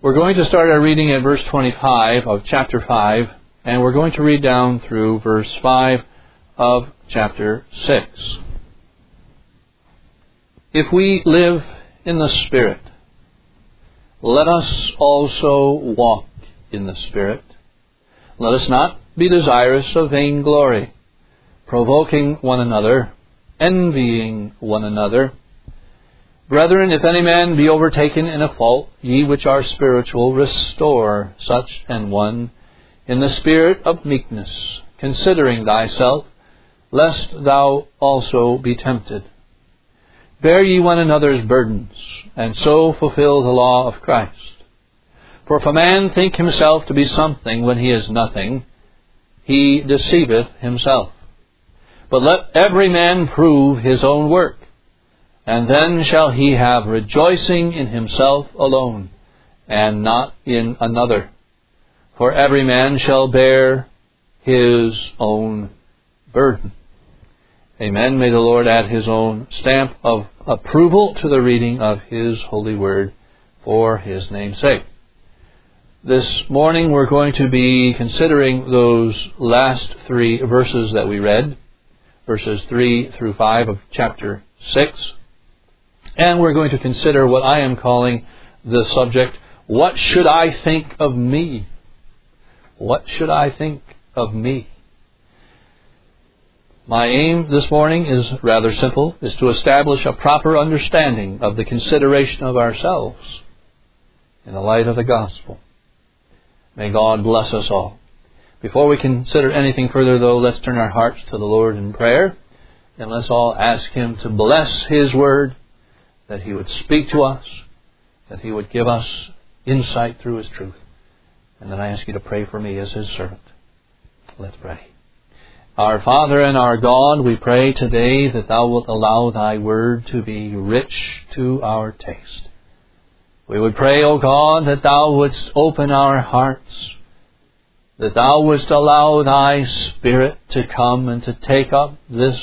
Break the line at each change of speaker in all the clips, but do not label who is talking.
We're going to start our reading at verse 25 of chapter 5, and we're going to read down through verse 5 of chapter 6. If we live in the Spirit, let us also walk in the Spirit. Let us not be desirous of vainglory, provoking one another, envying one another. Brethren, if any man be overtaken in a fault, ye which are spiritual, restore such an one in the spirit of meekness, considering thyself, lest thou also be tempted. Bear ye one another's burdens, and so fulfill the law of Christ. For if a man think himself to be something when he is nothing, he deceiveth himself. But let every man prove his own work, and then shall he have rejoicing in himself alone, and not in another. For every man shall bear his own burden. Amen. May the Lord add His own stamp of approval to the reading of His holy word for His name's sake. This morning we're going to be considering those last three verses that we read, verses 3 through 5 of chapter 6. And we're going to consider what I am calling the subject, what should I think of me? What should I think of me? My aim this morning is rather simple, is to establish a proper understanding of the consideration of ourselves in the light of the gospel. May God bless us all. Before we consider anything further, though, let's turn our hearts to the Lord in prayer, and let's all ask Him to bless His word, that He would speak to us, that He would give us insight through His truth. And then I ask you to pray for me as His servant. Let's pray. Our Father and our God, we pray today that Thou wilt allow Thy word to be rich to our taste. We would pray, O God, that Thou wouldst open our hearts, that Thou wouldst allow Thy Spirit to come and to take up this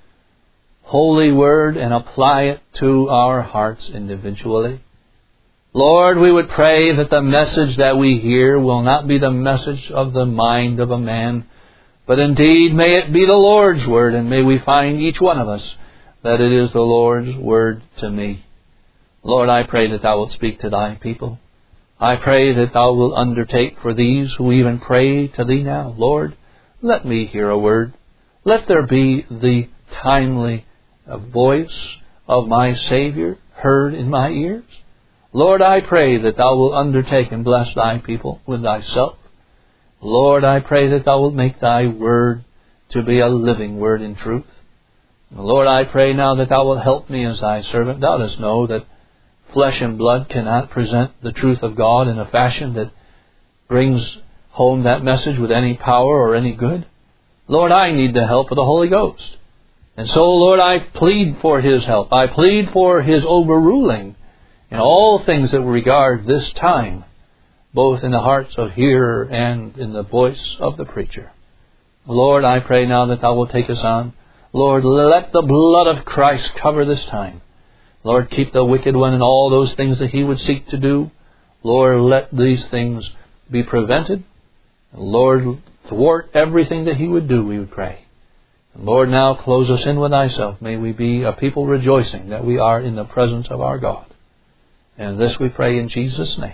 holy word and apply it to our hearts individually. Lord, we would pray that the message that we hear will not be the message of the mind of a man, but indeed may it be the Lord's word, and may we find each one of us that it is the Lord's word to me. Lord, I pray that Thou wilt speak to Thy people. I pray that Thou wilt undertake for these who even pray to Thee now. Lord, let me hear a word. Let there be the timely voice of my Savior heard in my ears. Lord, I pray that Thou wilt undertake and bless Thy people with Thyself. Lord, I pray that Thou wilt make Thy word to be a living word in truth. Lord, I pray now that Thou wilt help me as Thy servant. Thou dost know that flesh and blood cannot present the truth of God in a fashion that brings home that message with any power or any good. Lord, I need the help of the Holy Ghost. And so, Lord, I plead for His help. I plead for His overruling in all things that regard this time, both in the hearts of hearer and in the voice of the preacher. Lord, I pray now that Thou wilt take us on. Lord, let the blood of Christ cover this time. Lord, keep the wicked one and all those things that he would seek to do. Lord, let these things be prevented. Lord, thwart everything that he would do, we would pray. And Lord, now close us in with Thyself. May we be a people rejoicing that we are in the presence of our God. And this we pray in Jesus' name.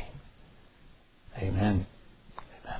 Amen. Amen.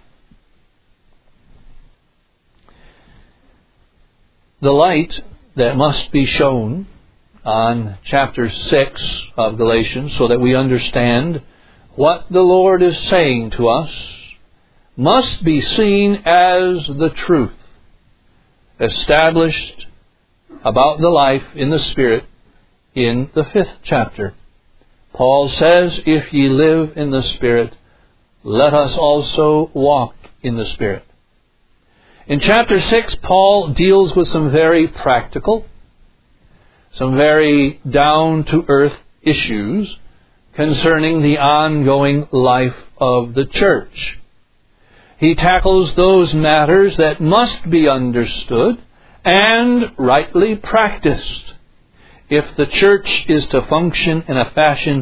The light that must be shown on chapter 6 of Galatians, so that we understand what the Lord is saying to us, must be seen as the truth established about the life in the Spirit in the 5th chapter. Paul says, if ye live in the Spirit, let us also walk in the Spirit. In chapter 6, Paul deals with some very practical, some very down-to-earth issues concerning the ongoing life of the church. He tackles those matters that must be understood and rightly practiced if the church is to function in a fashion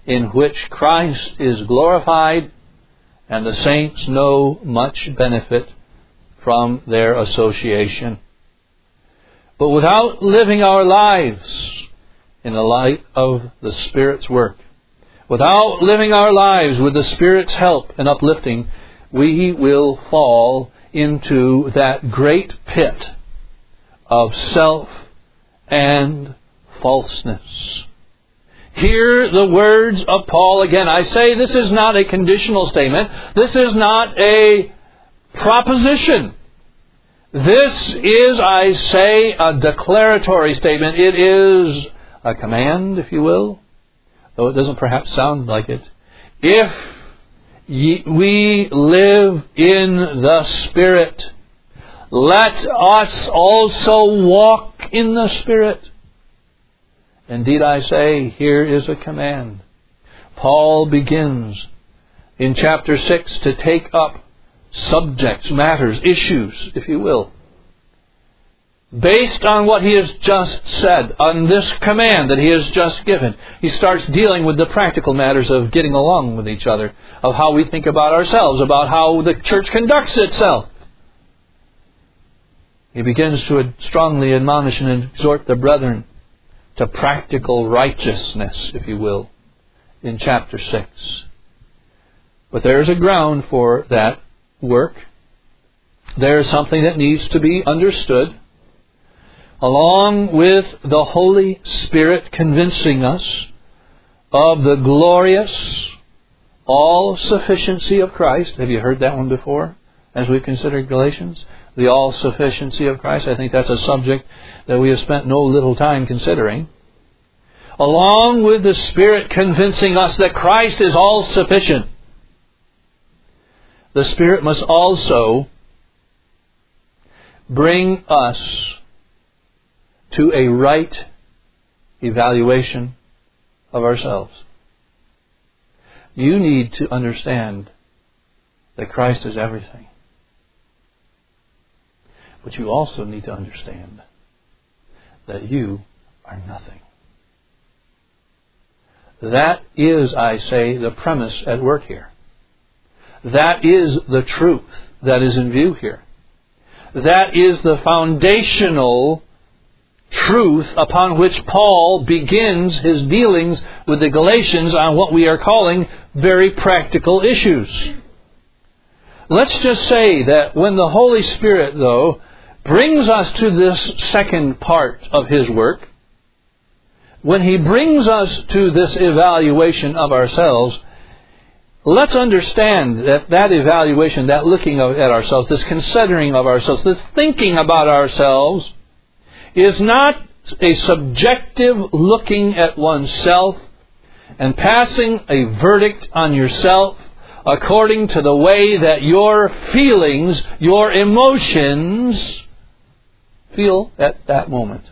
in which Christ is glorified, and the saints know much benefit from their association. But without living our lives in the light of the Spirit's work, without living our lives with the Spirit's help and uplifting, we will fall into that great pit of self and falseness. Hear the words of Paul again. I say this is not a conditional statement. This is not a proposition. This is, I say, a declaratory statement. It is a command, if you will, though it doesn't perhaps sound like it. If we live in the Spirit, let us also walk in the Spirit. Indeed, I say, here is a command. Paul begins in chapter 6 to take up subjects, matters, issues, if you will, based on what he has just said, on this command that he has just given. He starts dealing with the practical matters of getting along with each other, of how we think about ourselves, about how the church conducts itself. He begins to strongly admonish and exhort the brethren to practical righteousness, if you will, in chapter 6. But there is a ground for that work. There is something that needs to be understood, along with the Holy Spirit convincing us of the glorious all-sufficiency of Christ. Have you heard that one before as we've considered Galatians? The all-sufficiency of Christ. I think that's a subject that we have spent no little time considering. Along with the Spirit convincing us that Christ is all-sufficient, the Spirit must also bring us to a right evaluation of ourselves. You need to understand that Christ is everything. But you also need to understand that you are nothing. That is, I say, the premise at work here. That is the truth that is in view here. That is the foundational truth upon which Paul begins his dealings with the Galatians on what we are calling very practical issues. Let's just say that when the Holy Spirit, though, brings us to this second part of His work, when He brings us to this evaluation of ourselves, let's understand that that evaluation, that looking at ourselves, this considering of ourselves, this thinking about ourselves, is not a subjective looking at oneself and passing a verdict on yourself according to the way that your feelings, your emotions feel at that moment.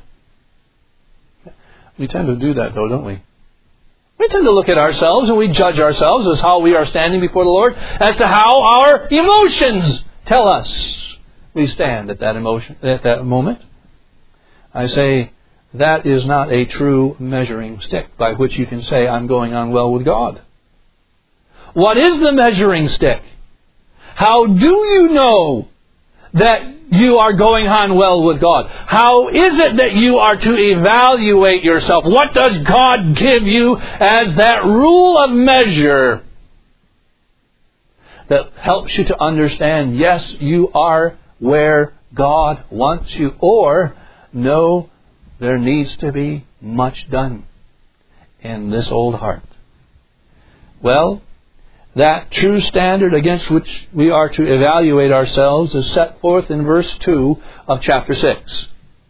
We tend to do that, though, don't we? We tend to look at ourselves and we judge ourselves as how we are standing before the Lord as to how our emotions tell us we stand at that moment. I say that is not a true measuring stick by which you can say, I'm going on well with God. What is the measuring stick? How do you know that you are going on well with God? How is it that you are to evaluate yourself? What does God give you as that rule of measure that helps you to understand, yes, you are where God wants you, or no, there needs to be much done in this old heart? Well, that true standard against which we are to evaluate ourselves is set forth in verse 2 of chapter 6.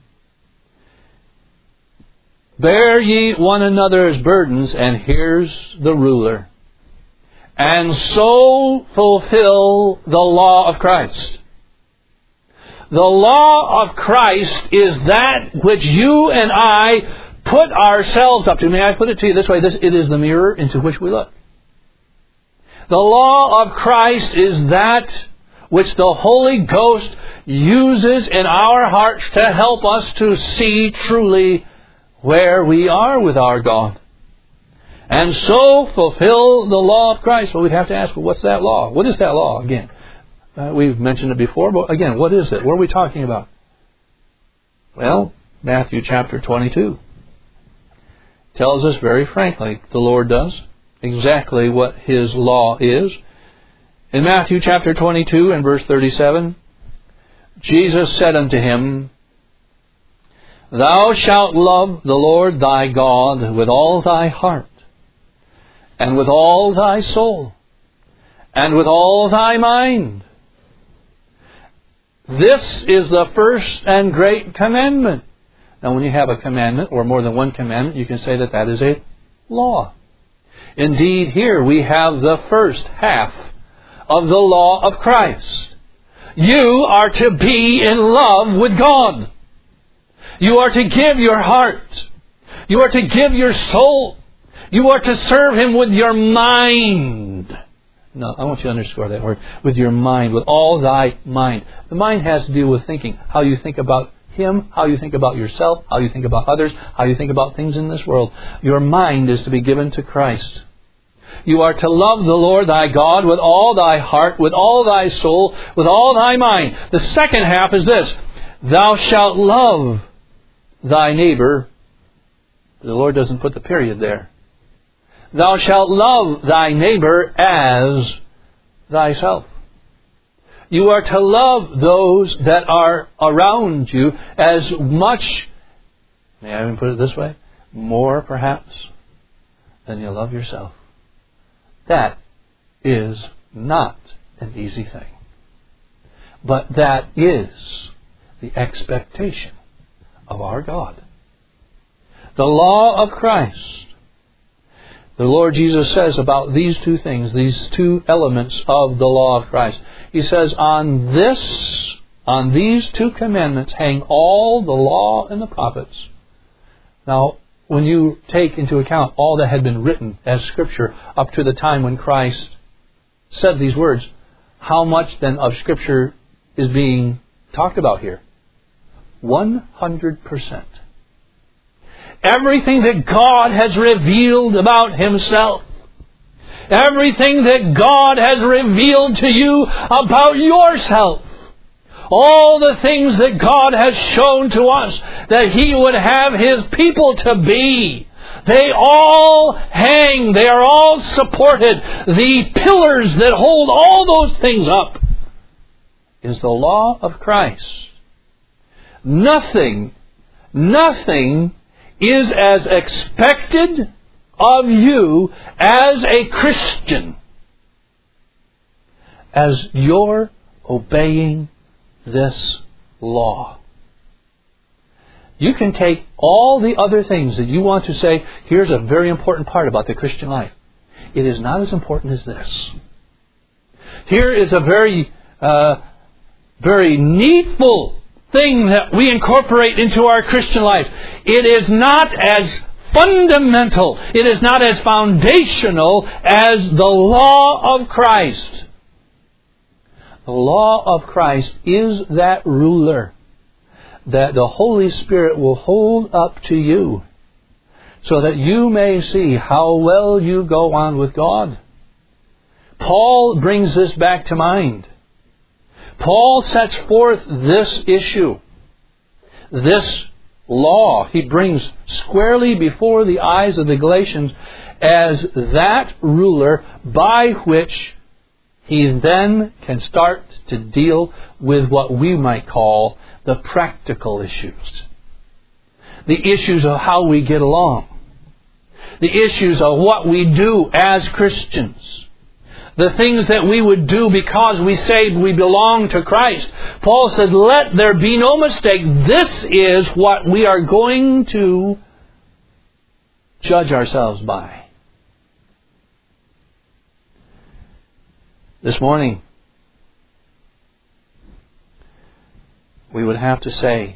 Bear ye one another's burdens, and here's the ruler, and so fulfill the law of Christ. The law of Christ is that which you and I put ourselves up to. May I put it to you this way? It is the mirror into which we look. The law of Christ is that which the Holy Ghost uses in our hearts to help us to see truly where we are with our God. and so fulfill the law of Christ. Well, we'd have to ask, well, what's that law? What is that law again? We've mentioned it before, but again, what is it? What are we talking about? Well, Matthew chapter 22 tells us very frankly, the Lord does, exactly what His law is. In Matthew chapter 22 and verse 37, Jesus said unto him, Thou shalt love the Lord thy God with all thy heart, and with all thy soul, and with all thy mind. This is the first and great commandment. Now, when you have a commandment, or more than one commandment, you can say that that is a law. Indeed, here we have the first half of the law of Christ. You are to be in love with God. You are to give your heart. You are to give your soul. You are to serve Him with your mind. No, I want you to underscore that word. With your mind, with all thy mind. The mind has to do with thinking. How you think about Him, how you think about yourself, how you think about others, how you think about things in this world. Your mind is to be given to Christ. You are to love the Lord thy God with all thy heart, with all thy soul, with all thy mind. The second half is this. Thou shalt love thy neighbor. The Lord doesn't put the period there. Thou shalt love thy neighbor as thyself. You are to love those that are around you as much, may I even put it this way, more perhaps, than you love yourself. That is not an easy thing. But that is the expectation of our God. The law of Christ. The Lord Jesus says about these two things, these two elements of the law of Christ. He says, on these two commandments hang all the law and the prophets. Now, when you take into account all that had been written as Scripture up to the time when Christ said these words, how much then of Scripture is being talked about here? 100%. Everything that God has revealed about Himself. Everything that God has revealed to you about yourself. All the things that God has shown to us that He would have His people to be. They all hang, they are all supported. The pillars that hold all those things up is the law of Christ. Nothing is as expected of you as a Christian as your obeying this law. You can take all the other things that you want to say, here's a very important part about the Christian life. It is not as important as this. Here is a very needful thing that we incorporate into our Christian life. It is not as fundamental, it is not as foundational as the law of Christ. The law of Christ is that ruler that the Holy Spirit will hold up to you so that you may see how well you go on with God. Paul brings this back to mind. Paul sets forth this issue, this law he brings squarely before the eyes of the Galatians as that ruler by which he then can start to deal with what we might call the practical issues. The issues of how we get along. The issues of what we do as Christians. The things that we would do because we say we belong to Christ. Paul says, let there be no mistake. This is what we are going to judge ourselves by. This morning, we would have to say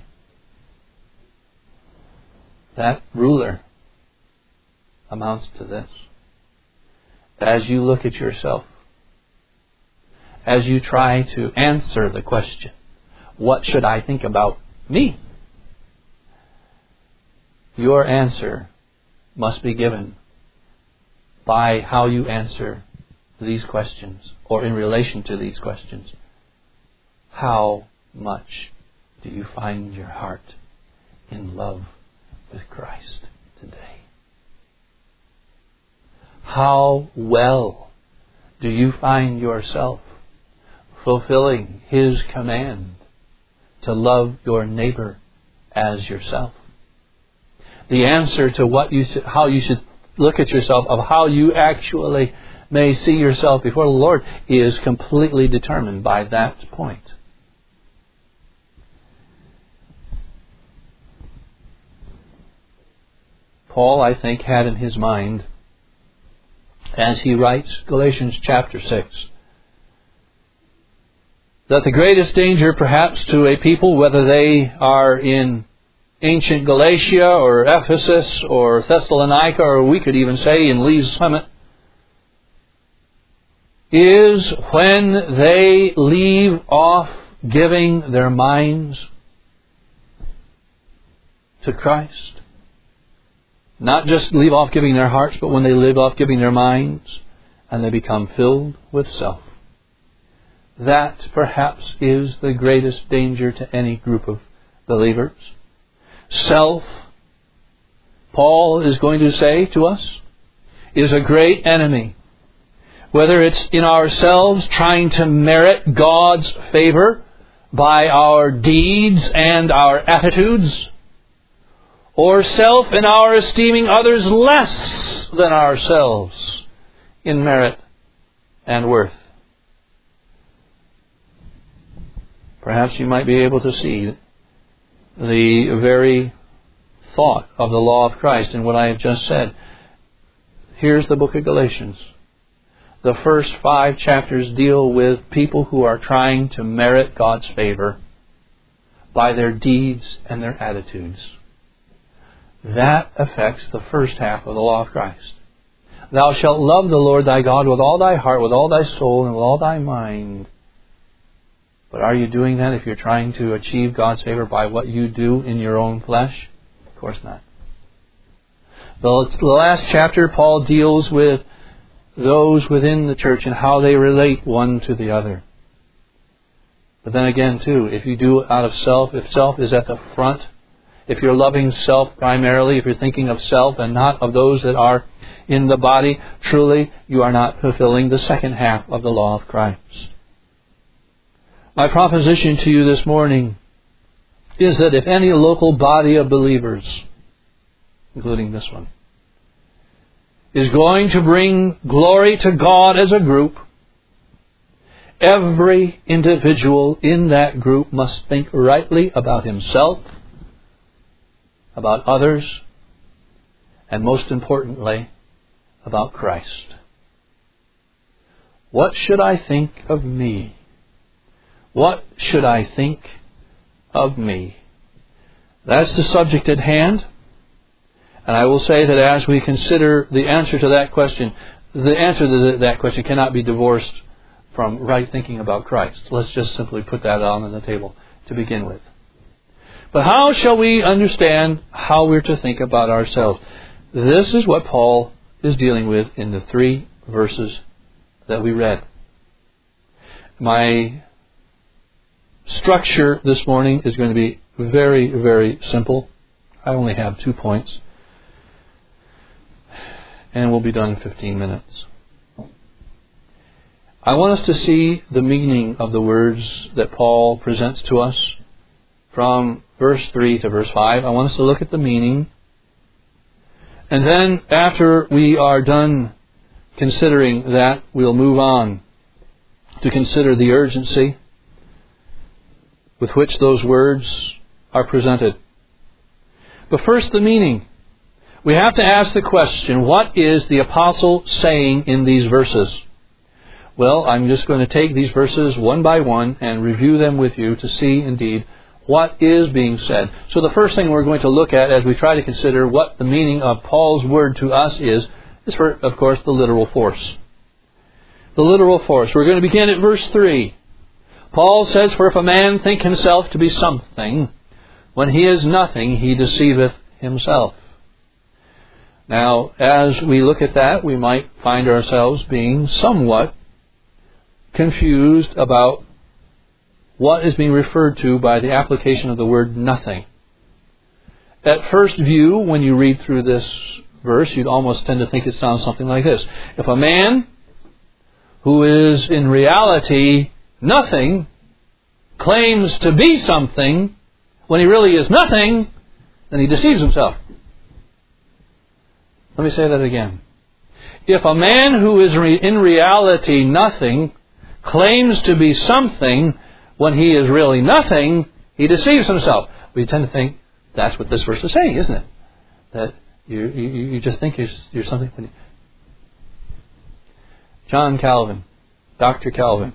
that ruler amounts to this. As you look at yourself, as you try to answer the question, what should I think about me? Your answer must be given by how you answer these questions, or in relation to these questions. How much do you find your heart in love with Christ today? How well do you find yourself fulfilling His command to love your neighbor as yourself? The answer to how you should look at yourself, of how you actually may see yourself before the Lord, is completely determined by that point. Paul, I think, had in his mind, as he writes Galatians chapter 6, that the greatest danger perhaps to a people, whether they are in ancient Galatia or Ephesus or Thessalonica, or we could even say in Lee's Summit, is when they leave off giving their minds to Christ. Not just leave off giving their hearts, but when they leave off giving their minds and they become filled with self. That perhaps is the greatest danger to any group of believers. Self, Paul is going to say to us, is a great enemy. Whether it's in ourselves trying to merit God's favor by our deeds and our attitudes, or self in our esteeming others less than ourselves in merit and worth. Perhaps you might be able to see the very thought of the law of Christ in what I have just said. Here's the book of Galatians. The first 5 chapters deal with people who are trying to merit God's favor by their deeds and their attitudes. That affects the first half of the law of Christ. Thou shalt love the Lord thy God with all thy heart, with all thy soul, and with all thy mind. But are you doing that if you're trying to achieve God's favor by what you do in your own flesh? Of course not. The last chapter, Paul deals with those within the church and how they relate one to the other. But then again, too, if you do out of self, if self is at the front, if you're loving self primarily, if you're thinking of self and not of those that are in the body, truly you are not fulfilling the second half of the law of Christ. My proposition to you this morning is that if any local body of believers, including this one, is going to bring glory to God as a group, every individual in that group must think rightly about himself, about others, and most importantly, about Christ. What should I think of me? What should I think of me? That's the subject at hand. And I will say that as we consider the answer to that question, the answer to that question cannot be divorced from right thinking about Christ. Let's just simply put that on the table to begin with. But how shall we understand how we're to think about ourselves? This is what Paul is dealing with in the 3 verses that we read. My structure this morning is going to be very, very simple. I only have 2 points. And we'll be done in 15 minutes. I want us to see the meaning of the words that Paul presents to us from verse 3 to verse 5. I want us to look at the meaning. And then after we are done considering that, we'll move on to consider the urgency with which those words are presented. But first, the meaning. We have to ask the question, what is the apostle saying in these verses? Well, I'm just going to take these verses one by one and review them with you to see indeed what is being said. So the first thing we're going to look at as we try to consider what the meaning of Paul's word to us is for, of course, the literal force. The literal force. We're going to begin at verse 3. Paul says, "For if a man think himself to be something, when he is nothing, he deceiveth himself." Now, as we look at that, we might find ourselves being somewhat confused about what is being referred to by the application of the word nothing. At first view, when you read through this verse, you'd almost tend to think it sounds something like this. If a man who is in reality nothing claims to be something when he really is nothing, then he deceives himself. Let me say that again. If a man who is in reality nothing claims to be something when he is really nothing, he deceives himself. We tend to think that's what this verse is saying, isn't it? That you just think you're something. John Calvin, Dr. Calvin,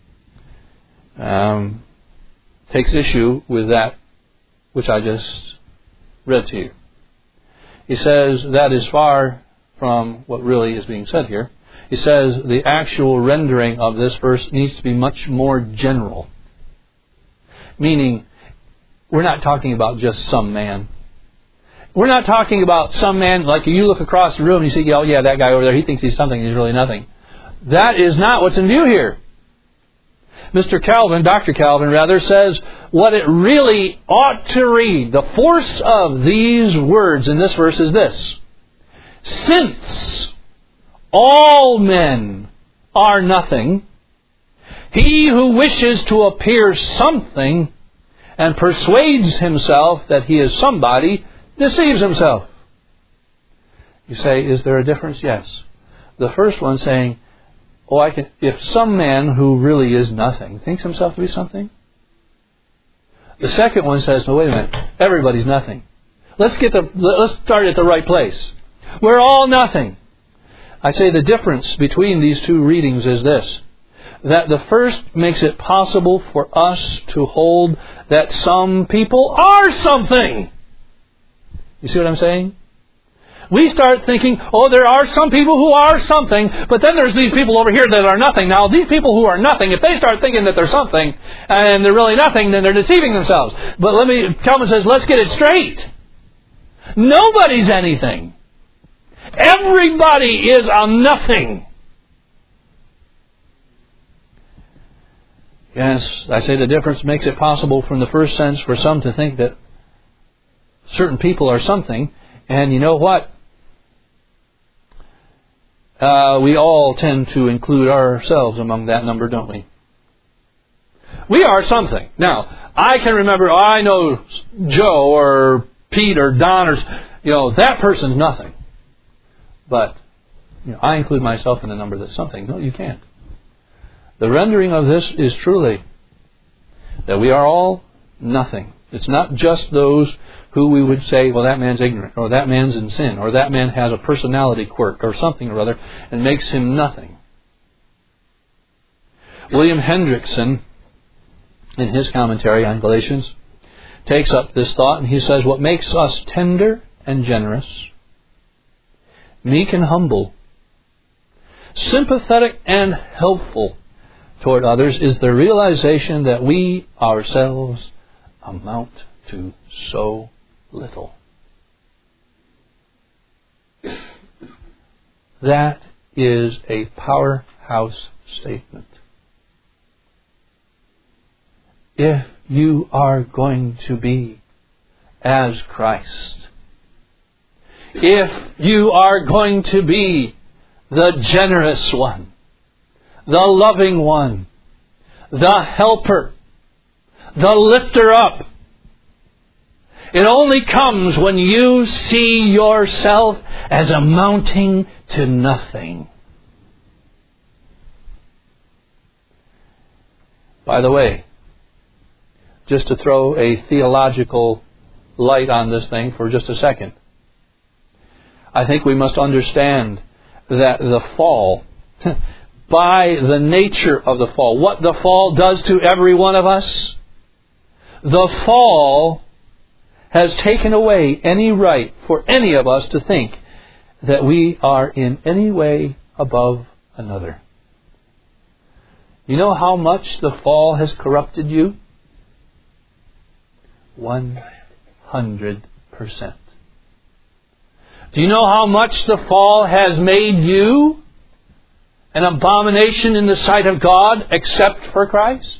takes issue with that which I just read to you. He says that is far from what really is being said here. He says the actual rendering of this verse needs to be much more general. Meaning, we're not talking about just some man. We're not talking about some man, like you look across the room and you say, oh yeah, that guy over there, he thinks he's something, he's really nothing. That is not what's in view here. Mr. Calvin, Dr. Calvin rather, says what it really ought to read. The force of these words in this verse is this. Since all men are nothing, he who wishes to appear something and persuades himself that he is somebody deceives himself. You say, is there a difference? Yes. The first one saying, if some man who really is nothing thinks himself to be something. The second one says, no, wait a minute, everybody's nothing. Let's start at the right place. We're all nothing. I say the difference between these two readings is this, that the first makes it possible for us to hold that some people are something. You see what I'm saying? We start thinking, there are some people who are something, but then there's these people over here that are nothing. Now, these people who are nothing, if they start thinking that they're something, and they're really nothing, then they're deceiving themselves. But Calvin says, let's get it straight. Nobody's anything. Everybody is a nothing. Yes, I say the difference makes it possible from the first sense for some to think that certain people are something, and you know what? We all tend to include ourselves among that number, don't we? We are something. Now, I can remember, I know Joe or Pete or Don or, that person's nothing. But, I include myself in the number that's something. No, you can't. The rendering of this is truly that we are all nothing. It's not just those who we would say, well, that man's ignorant, or that man's in sin, or that man has a personality quirk, or something or other, and makes him nothing. William Hendrickson, in his commentary on Galatians, takes up this thought, and he says, what makes us tender and generous, meek and humble, sympathetic and helpful toward others is the realization that we ourselves amount to so little. That is a powerhouse statement. If you are going to be as Christ, if you are going to be the generous one, the loving one, the helper, the lifter up, it only comes when you see yourself as amounting to nothing. By the way, just to throw a theological light on this thing for just a second, I think we must understand that the fall, by the nature of the fall, what the fall does to every one of us, the fall has taken away any right for any of us to think that we are in any way above another. You know how much the fall has corrupted you? 100%. Do you know how much the fall has made you an abomination in the sight of God except for Christ?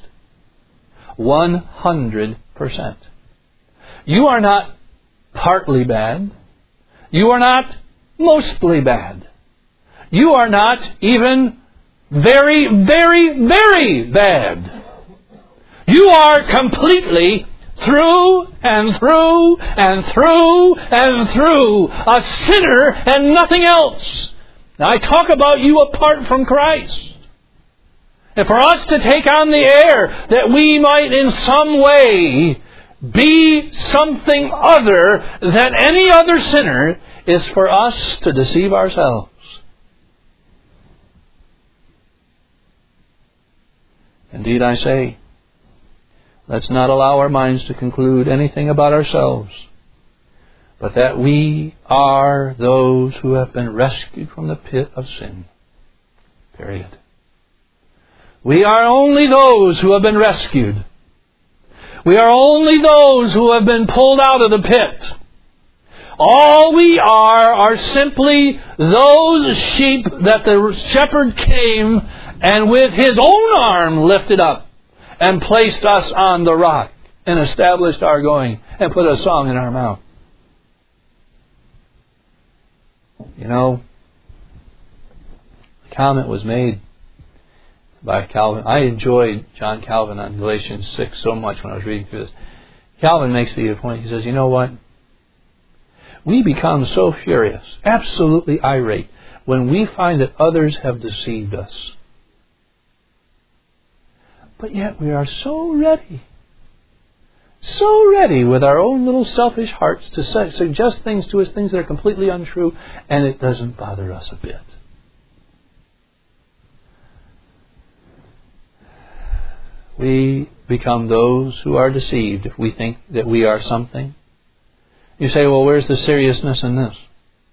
100%. You are not partly bad. You are not mostly bad. You are not even very, very, very bad. You are completely through and through and through and through a sinner and nothing else. Now, I talk about you apart from Christ. And for us to take on the air that we might in some way be something other than any other sinner is for us to deceive ourselves. Indeed, I say, let's not allow our minds to conclude anything about ourselves, but that we are those who have been rescued from the pit of sin. Period. We are only those who have been rescued. We are only those who have been pulled out of the pit. All we are simply those sheep that the shepherd came and with his own arm lifted up and placed us on the rock and established our going and put a song in our mouth. You know, a comment was made by Calvin. I enjoyed John Calvin on Galatians 6 so much when I was reading through this. Calvin makes the point. He says, you know what? We become so furious, absolutely irate, when we find that others have deceived us. But yet we are so ready with our own little selfish hearts to suggest things to us, things that are completely untrue, and it doesn't bother us a bit. We become those who are deceived if we think that we are something. You say, well, where's the seriousness in this?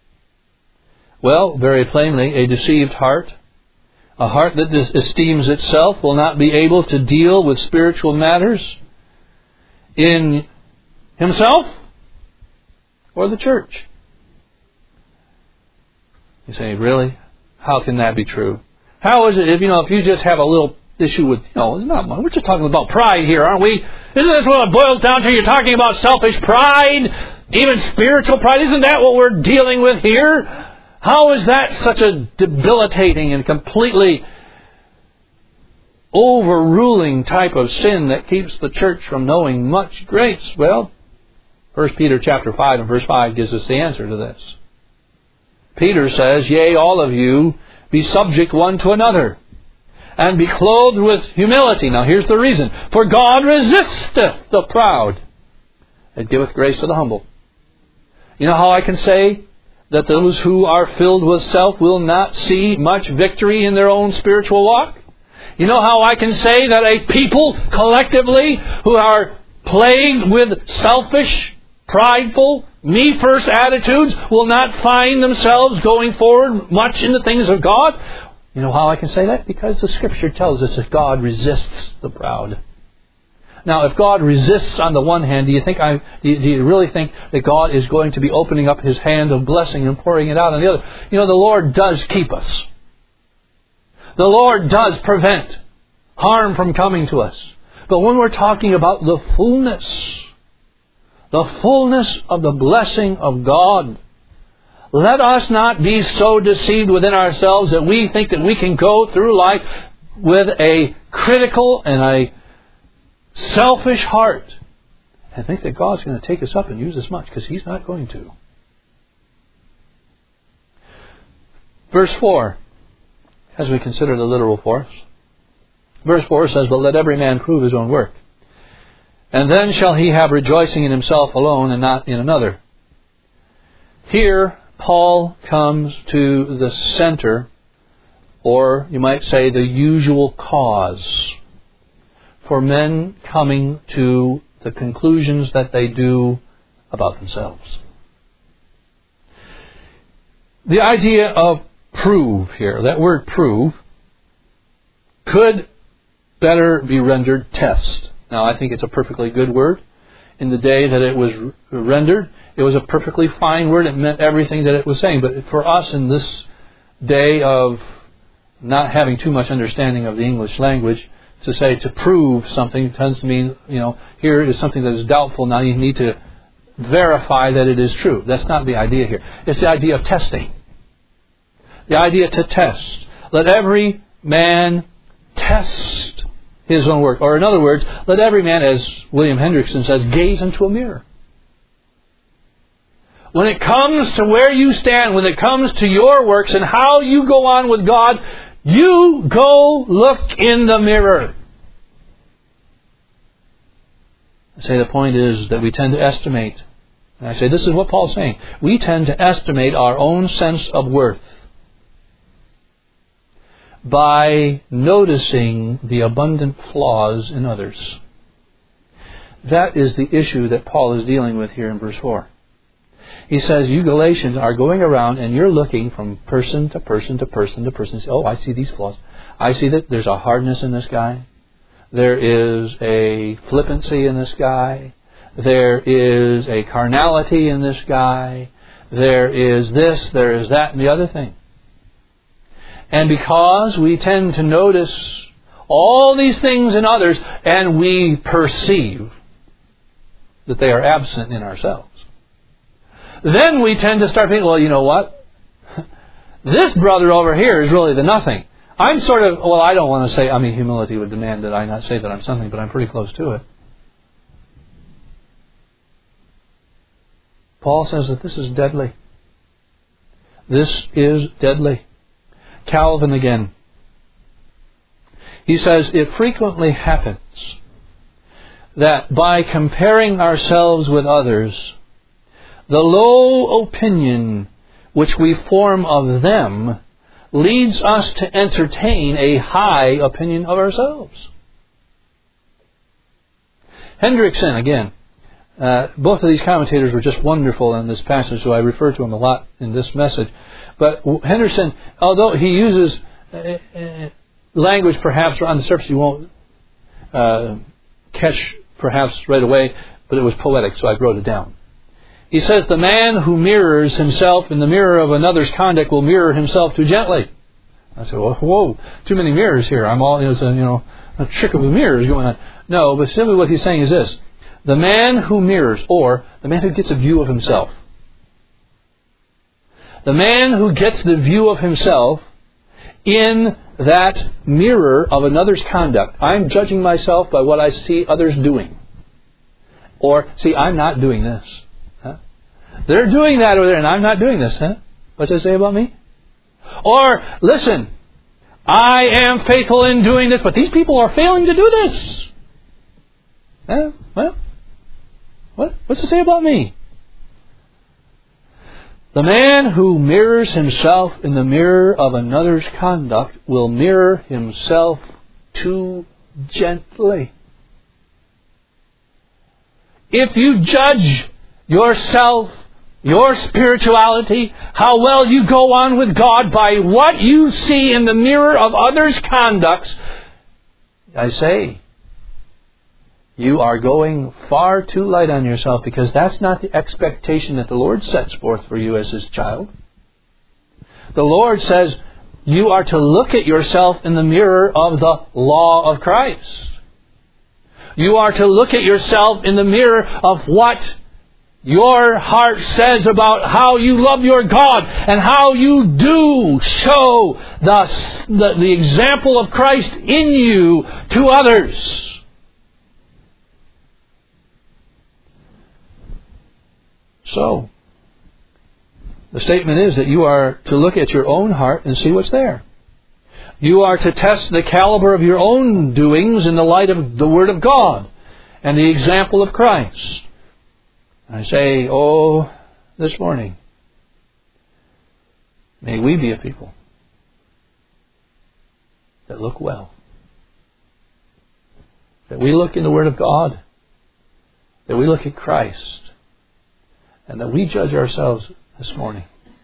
Well, very plainly, a deceived heart, a heart that esteems itself, will not be able to deal with spiritual matters in himself or the church. You say, really? How can that be true? How is it if you just have a little issue with, it's not money. We're just talking about pride here, aren't we? Isn't this what it boils down to? You're talking about selfish pride, even spiritual pride. Isn't that what we're dealing with here? How is that such a debilitating and completely overruling type of sin that keeps the church from knowing much grace? Well, 1 Peter chapter 5 and verse 5 gives us the answer to this. Peter says, yea, all of you, be subject one to another, and be clothed with humility. Now here's the reason. For God resisteth the proud, and giveth grace to the humble. You know how I can say that those who are filled with self will not see much victory in their own spiritual walk? You know how I can say that a people collectively who are plagued with selfish, prideful, me-first attitudes will not find themselves going forward much in the things of God? You know how I can say that? Because the Scripture tells us that God resists the proud. Now, if God resists on the one hand, do you really think that God is going to be opening up His hand of blessing and pouring it out on the other? The Lord does keep us. The Lord does prevent harm from coming to us. But when we're talking about the fullness of the blessing of God, let us not be so deceived within ourselves that we think that we can go through life with a critical and a selfish heart and think that God's going to take us up and use us much, because He's not going to. Verse 4, as we consider the literal force. Verse 4 says, but let every man prove his own work, and then shall he have rejoicing in himself alone and not in another. Here, Paul comes to the center, or you might say the usual cause for men coming to the conclusions that they do about themselves. The idea of prove here, that word prove, could better be rendered test. Now, I think it's a perfectly good word. in the day that it was rendered. It was a perfectly fine word. It meant everything that it was saying. But for us in this day of not having too much understanding of the English language, to say to prove something tends to mean, here is something that is doubtful. Now you need to verify that it is true. That's not the idea here. It's the idea of testing. The idea to test. Let every man test his own work. Or in other words, let every man, as William Hendrickson says, gaze into a mirror. When it comes to where you stand, when it comes to your works and how you go on with God, you go look in the mirror. I say the point is that we tend to estimate. And I say this is what Paul's saying. We tend to estimate our own sense of worth by noticing the abundant flaws in others. That is the issue that Paul is dealing with here in verse 4. He says, you Galatians are going around and you're looking from person to person to person to person. Oh, I see these flaws. I see that there's a hardness in this guy. There is a flippancy in this guy. There is a carnality in this guy. There is this, there is that, and the other thing. And because we tend to notice all these things in others, and we perceive that they are absent in ourselves, then we tend to start thinking, well, you know what? This brother over here is really the nothing. I'm sort of, well, I don't want to say, humility would demand that I not say that I'm something, but I'm pretty close to it. Paul says that this is deadly. This is deadly. Calvin again. He says, it frequently happens that by comparing ourselves with others, the low opinion which we form of them leads us to entertain a high opinion of ourselves. Hendrickson, again, both of these commentators were just wonderful in this passage, so I refer to them a lot in this message. But Hendrickson, although he uses language perhaps on the surface you won't catch perhaps right away, but it was poetic, so I wrote it down. He says, the man who mirrors himself in the mirror of another's conduct will mirror himself too gently. I said, well, whoa, too many mirrors here. It's a trick of the mirrors going on. No, but simply what he's saying is this. The man who mirrors, or the man who gets a view of himself. The man who gets the view of himself in that mirror of another's conduct. I'm judging myself by what I see others doing. Or, see, I'm not doing this. They're doing that over there and I'm not doing this. What's that say about me? Or, listen, I am faithful in doing this, but these people are failing to do this. Well, what's it say about me? The man who mirrors himself in the mirror of another's conduct will mirror himself too gently. If you judge yourself, your spirituality, how well you go on with God by what you see in the mirror of others' conducts, I say, you are going far too light on yourself, because that's not the expectation that the Lord sets forth for you as His child. The Lord says you are to look at yourself in the mirror of the law of Christ. You are to look at yourself in the mirror of what your heart says about how you love your God and how you do show the example of Christ in you to others. So, the statement is that you are to look at your own heart and see what's there. You are to test the caliber of your own doings in the light of the Word of God and the example of Christ. I say, this morning, may we be a people that look well. That we look in the Word of God. That we look at Christ. And that we judge ourselves this morning.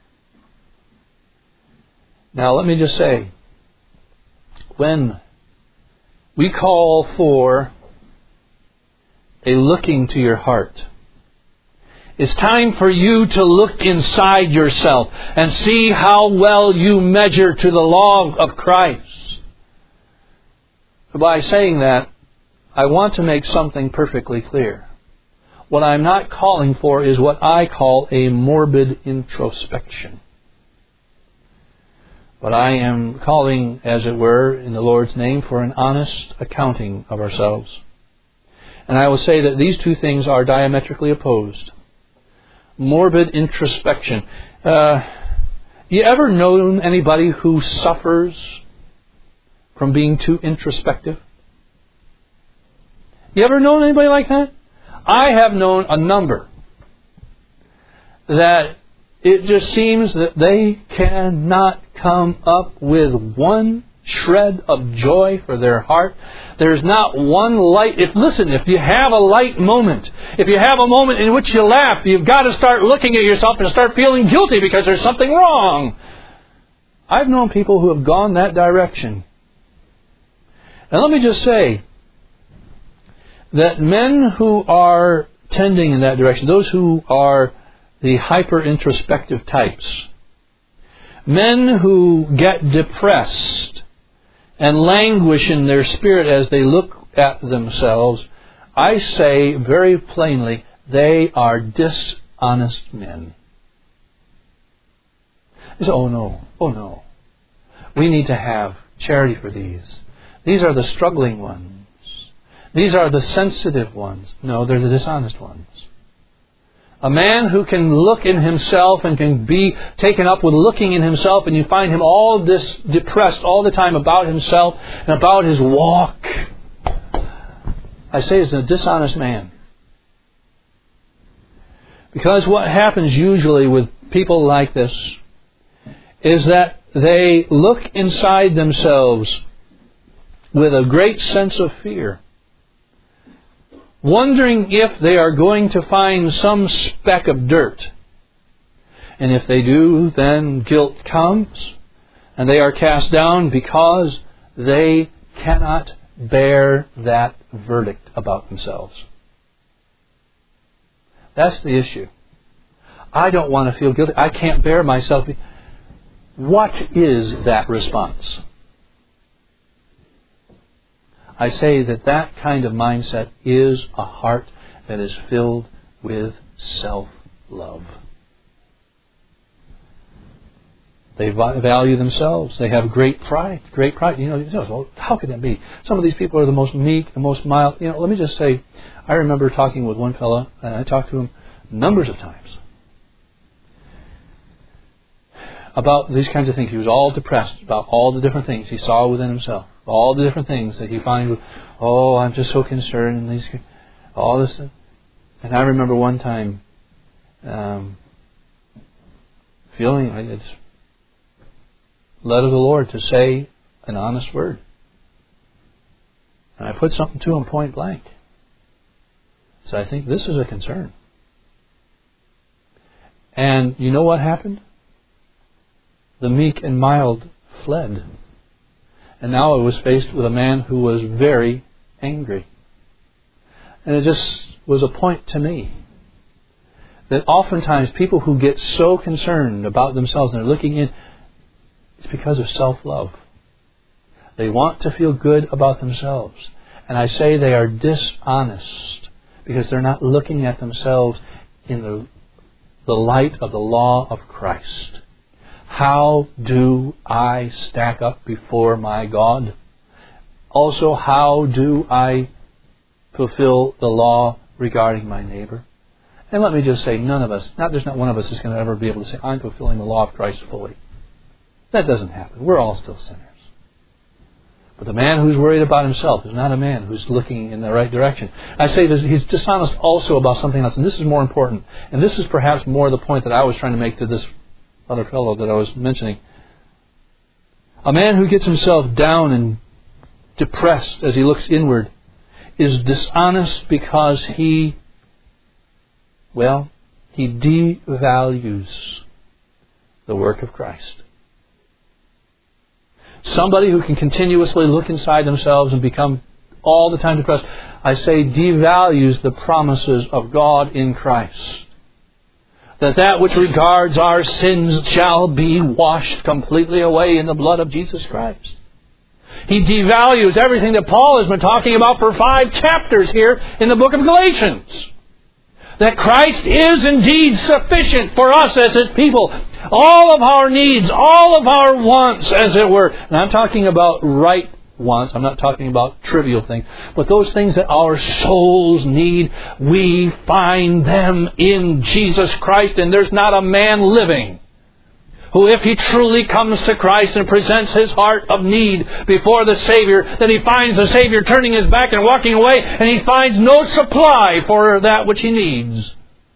Now, let me just say, when we call for a looking to your heart. It's time for you to look inside yourself and see how well you measure to the law of Christ. By saying that, I want to make something perfectly clear. What I'm not calling for is what I call a morbid introspection. But I am calling, as it were, in the Lord's name, for an honest accounting of ourselves. And I will say that these two things are diametrically opposed. Morbid introspection. You ever known anybody who suffers from being too introspective? You ever known anybody like that? I have known a number that it just seems that they cannot come up with one shred of joy for their heart. There's not one light. If you have a light moment, if you have a moment in which you laugh, you've got to start looking at yourself and start feeling guilty because there's something wrong. I've known people who have gone that direction. And let me just say that men who are tending in that direction, those who are the hyper-introspective types, men who get depressed and languish in their spirit as they look at themselves, I say very plainly, they are dishonest men. You say, oh no. We need to have charity for these. These are the struggling ones. These are the sensitive ones. No, they're the dishonest ones. A man who can look in himself and can be taken up with looking in himself, and you find him all this depressed all the time about himself and about his walk, I say is a dishonest man. Because what happens usually with people like this is that they look inside themselves with a great sense of fear, wondering if they are going to find some speck of dirt. And if they do, then guilt comes, and they are cast down because they cannot bear that verdict about themselves. That's the issue. I don't want to feel guilty. I can't bear myself. What is that response? I say that kind of mindset is a heart that is filled with self-love. They value themselves. They have great pride. Great pride. Well, how could that be? Some of these people are the most meek, the most mild. Let me just say, I remember talking with one fellow, and I talked to him numbers of times about these kinds of things. He was all depressed about all the different things he saw within himself. All the different things that you find, I'm just so concerned, and all this. And I remember one time feeling it's led of the Lord to say an honest word. And I put something to him point blank. So I think this is a concern. And you know what happened? The meek and mild fled. And now I was faced with a man who was very angry. And it just was a point to me that oftentimes people who get so concerned about themselves and are looking in, it's because of self-love. They want to feel good about themselves. And I say they are dishonest because they're not looking at themselves in the light of the law of Christ. How do I stack up before my God? Also, how do I fulfill the law regarding my neighbor? And let me just say, there's not one of us is going to ever be able to say, I'm fulfilling the law of Christ fully. That doesn't happen. We're all still sinners. But the man who's worried about himself is not a man who's looking in the right direction. I say that he's dishonest also about something else, and this is more important. And this is perhaps more the point that I was trying to make to this other fellow that I was mentioning. A man who gets himself down and depressed as he looks inward is dishonest because he devalues the work of Christ. Somebody who can continuously look inside themselves and become all the time depressed. I say devalues the promises of God in Christ. That which regards our sins shall be washed completely away in the blood of Jesus Christ. He devalues everything that Paul has been talking about for 5 chapters here in the book of Galatians. That Christ is indeed sufficient for us as His people. All of our needs, all of our wants, as it were. And I'm talking about right wants. I'm not talking about trivial things. But those things that our souls need, we find them in Jesus Christ. And there's not a man living who, if he truly comes to Christ and presents his heart of need before the Savior, that he finds the Savior turning his back and walking away, and he finds no supply for that which he needs.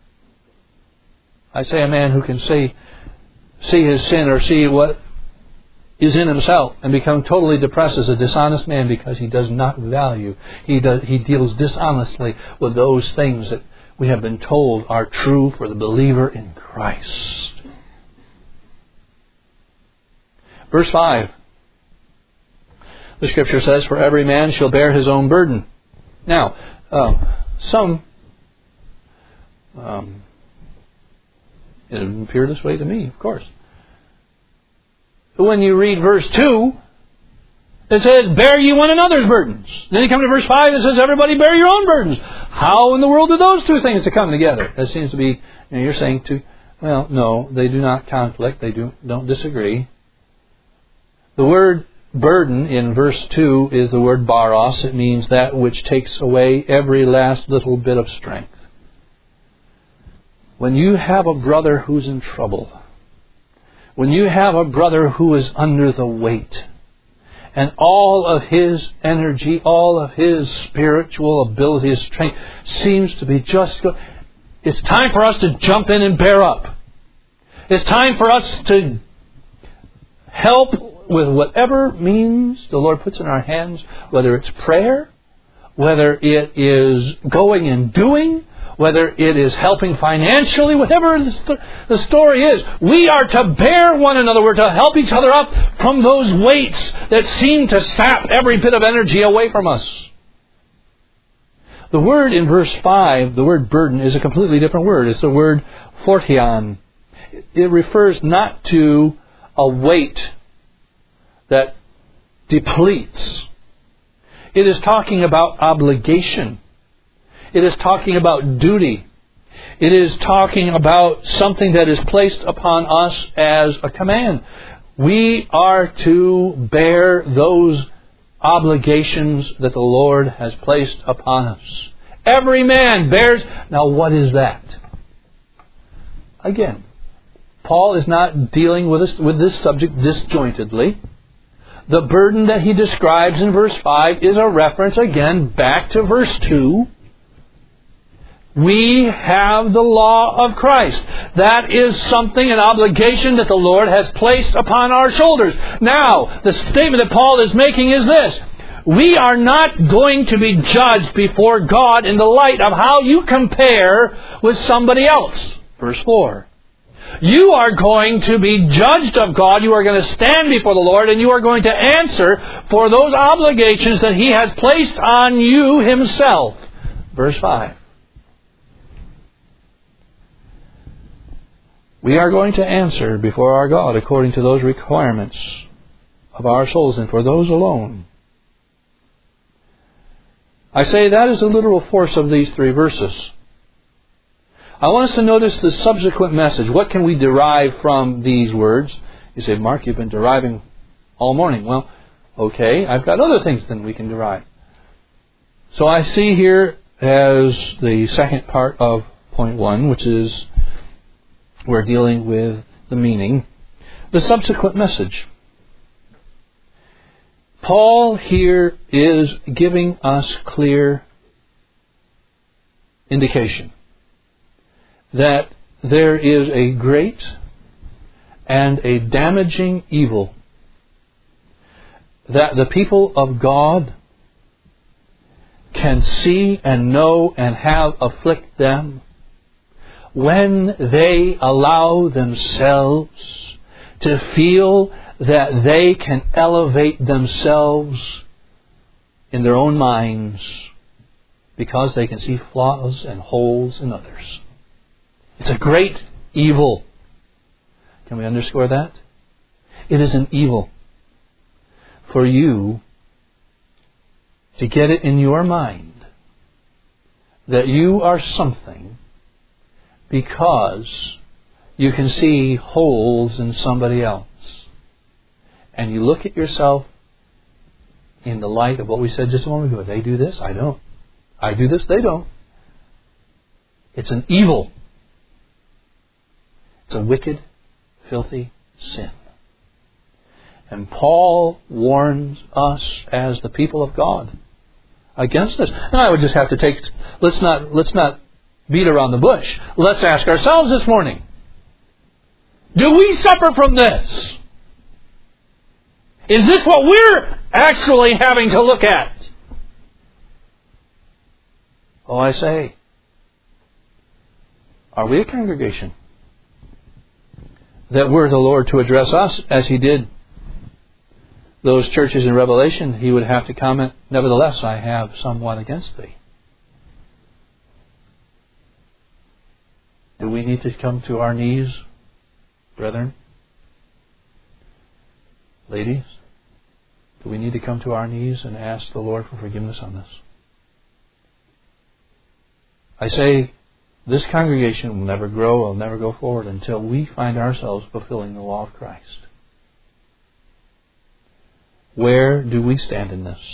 I say a man who can see his sin or see what is in himself and become totally depressed as a dishonest man because he does not value. He deals dishonestly with those things that we have been told are true for the believer in Christ. Verse 5. The Scripture says, "For every man shall bear his own burden." Now, it didn't appear this way to me, of course. But when you read verse 2, it says, "Bear ye one another's burdens." Then you come to verse 5, it says, "Everybody bear your own burdens." How in the world do those two things to come together? That seems to be, you're saying well, no, they do not conflict. They don't disagree. The word burden in verse 2 is the word baros. It means that which takes away every last little bit of strength. When you have a brother who's in trouble, when you have a brother who is under the weight, and all of his energy, all of his spiritual ability, his strength seems to be just good, it's time for us to jump in and bear up. It's time for us to help with whatever means the Lord puts in our hands, whether it's prayer, whether it is going and doing, whether it is helping financially, whatever the story is. We are to bear one another. We're to help each other up from those weights that seem to sap every bit of energy away from us. The word in verse 5, the word burden, is a completely different word. It's the word phortion. It refers not to a weight that depletes. It is talking about obligation. It is talking about duty. It is talking about something that is placed upon us as a command. We are to bear those obligations that the Lord has placed upon us. Every man bears. Now, what is that? Again, Paul is not dealing with this subject disjointedly. The burden that he describes in verse 5 is a reference again back to verse 2. We have the law of Christ. That is something, an obligation that the Lord has placed upon our shoulders. Now, the statement that Paul is making is this: we are not going to be judged before God in the light of how you compare with somebody else. Verse 4. You are going to be judged of God. You are going to stand before the Lord, and you are going to answer for those obligations that He has placed on you Himself. Verse 5. We are going to answer before our God according to those requirements of our souls, and for those alone. I say that is the literal force of these 3 verses. I want us to notice the subsequent message. What can we derive from these words? You say, "Mark, you've been deriving all morning." Well, okay, I've got other things then we can derive. So I see here as the second part of point 1, which is we're dealing with the meaning, the subsequent message. Paul here is giving us clear indication that there is a great and a damaging evil that the people of God can see and know and have afflict them when they allow themselves to feel that they can elevate themselves in their own minds because they can see flaws and holes in others. It's a great evil. Can we underscore that? It is an evil for you to get it in your mind that you are something because you can see holes in somebody else. And you look at yourself in the light of what we said just a moment ago. They do this, I don't. I do this, they don't. It's an evil. It's a wicked, filthy sin. And Paul warns us as the people of God against this. And I would just have to let's not beat around the bush. Let's ask ourselves this morning, do we suffer from this? Is this what we're actually having to look at? Oh, I say, are we a congregation that were the Lord to address us as He did those churches in Revelation, He would have to comment, nevertheless, I have somewhat against thee. Do we need to come to our knees, brethren? Ladies? Do we need to come to our knees and ask the Lord for forgiveness on this? I say, this congregation will never grow, will never go forward until we find ourselves fulfilling the law of Christ. Where do we stand in this?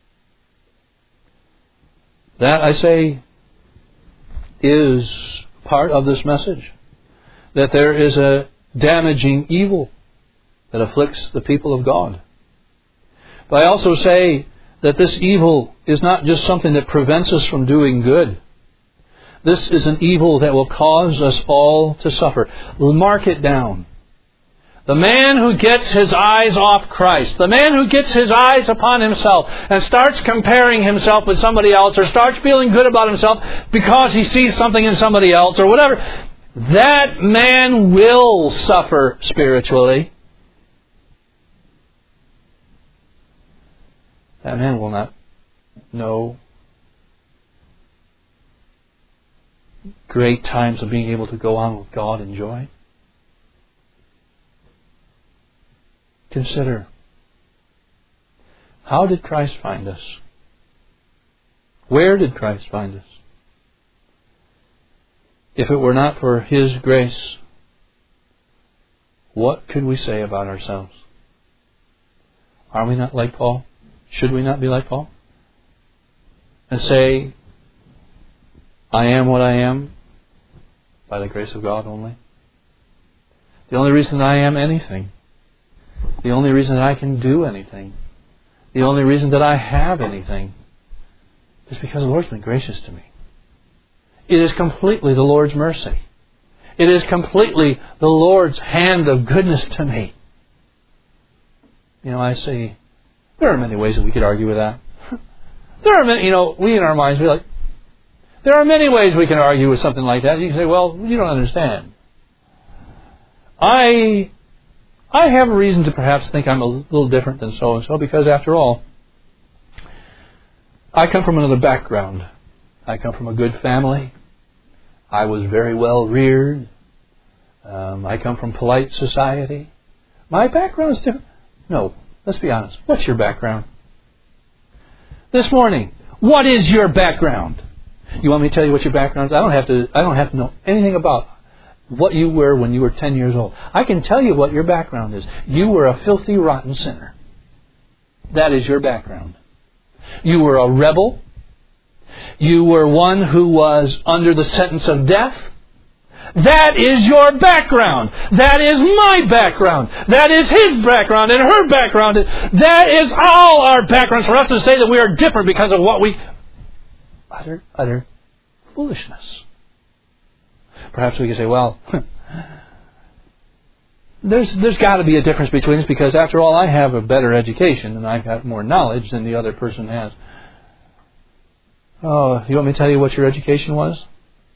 That, I say, is part of this message. That there is a damaging evil that afflicts the people of God. But I also say that this evil is not just something that prevents us from doing good. This is an evil that will cause us all to suffer. Mark it down. The man who gets his eyes off Christ, the man who gets his eyes upon himself and starts comparing himself with somebody else or starts feeling good about himself because he sees something in somebody else or whatever, that man will suffer spiritually. That man will not know great times of being able to go on with God in joy. Consider, how did Christ find us? Where did Christ find us? If it were not for His grace, what could we say about ourselves? Are we not like Paul? Should we not be like Paul? And say, I am what I am by the grace of God only. The only reason I am anything, the only reason that I can do anything, the only reason that I have anything is because the Lord's been gracious to me. It is completely the Lord's mercy. It is completely the Lord's hand of goodness to me. I say, there are many ways that we could argue with that. There are many, we in our minds, we're like, there are many ways we can argue with something like that. You can say, well, you don't understand. I have a reason to perhaps think I'm a little different than so-and-so because, after all, I come from another background. I come from a good family. I was very well reared. I come from polite society. My background is different. No, let's be honest. What's your background? This morning, what is your background? You want me to tell you what your background is? I don't have to know anything about what you were when you were 10 years old. I can tell you what your background is. You were a filthy, rotten sinner. That is your background. You were a rebel. You were one who was under the sentence of death. That is your background. That is my background. That is his background and her background. That is all our backgrounds. For us to say that we are different because of what we... Utter foolishness. Perhaps we could say, well, there's got to be a difference between us because, after all, I have a better education and I've got more knowledge than the other person has. Oh, you want me to tell you what your education was?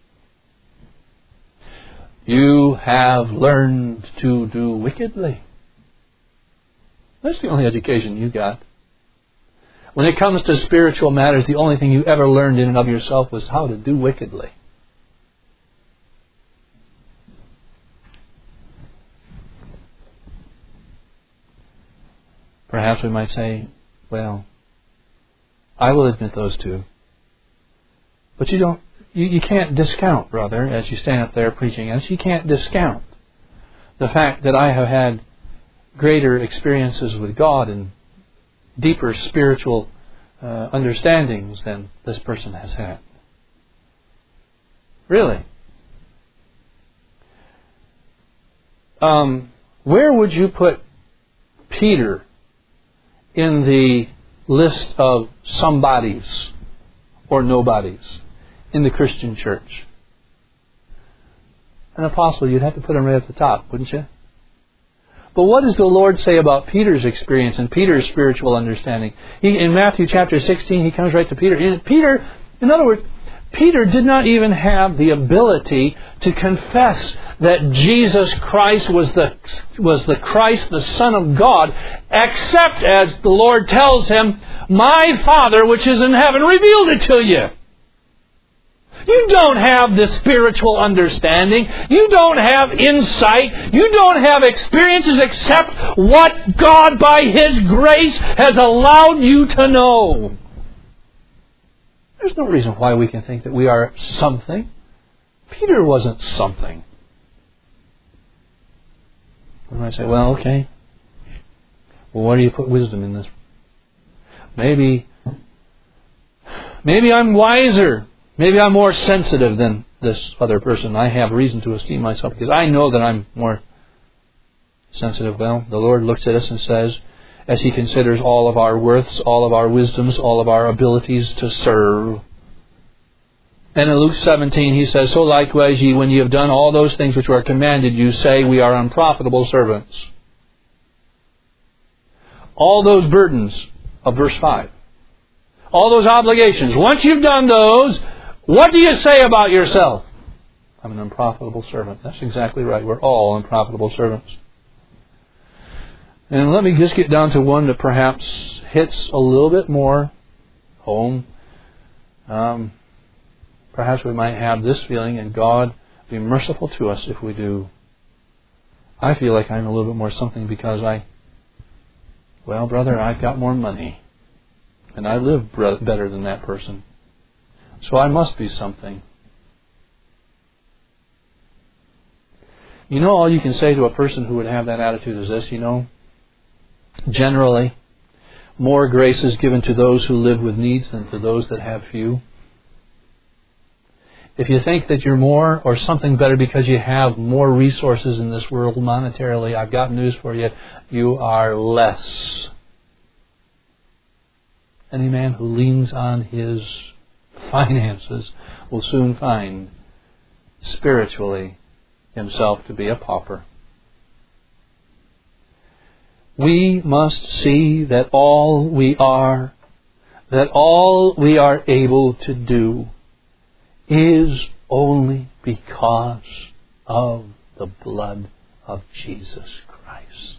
You have learned to do wickedly. That's the only education you got. When it comes to spiritual matters, the only thing you ever learned in and of yourself was how to do wickedly. Perhaps we might say, well, I will admit those two. But you can't discount, brother, as you stand up there preaching us, you can't discount the fact that I have had greater experiences with God and deeper spiritual understandings than this person has had. Really. Where would you put Peter in the list of somebodies or nobodies in the Christian church? An apostle, you'd have to put him right at the top, wouldn't you? But what does the Lord say about Peter's experience and Peter's spiritual understanding? In Matthew chapter 16, He comes right to Peter. In other words, Peter did not even have the ability to confess that Jesus Christ was the Christ, the Son of God, except as the Lord tells him, "My Father which is in heaven revealed it to you." You don't have the spiritual understanding. You don't have insight. You don't have experiences except what God by His grace has allowed you to know. There's no reason why we can think that we are something. Peter wasn't something. We might say, well, okay. Well, why do you put wisdom in this? Maybe I'm wiser. Maybe I'm more sensitive than this other person. I have reason to esteem myself because I know that I'm more sensitive. Well, the Lord looks at us and says, as He considers all of our worths, all of our wisdoms, all of our abilities to serve. And in Luke 17 He says, "So likewise ye, when ye have done all those things which were commanded you, say, we are unprofitable servants." All those burdens of verse 5. All those obligations. Once you've done those, what do you say about yourself? I'm an unprofitable servant. That's exactly right. We're all unprofitable servants. And let me just get down to one that perhaps hits a little bit more home. Perhaps we might have this feeling, and God be merciful to us if we do. I feel like I'm a little bit more something because brother, I've got more money. And I live better than that person. So I must be something. All you can say to a person who would have that attitude is this, generally, more grace is given to those who live with needs than to those that have few. If you think that you're more or something better because you have more resources in this world monetarily, I've got news for you. You are less. Any man who leans on his finances will soon find spiritually himself to be a pauper. We must see that all we are able to do is only because of the blood of Jesus Christ.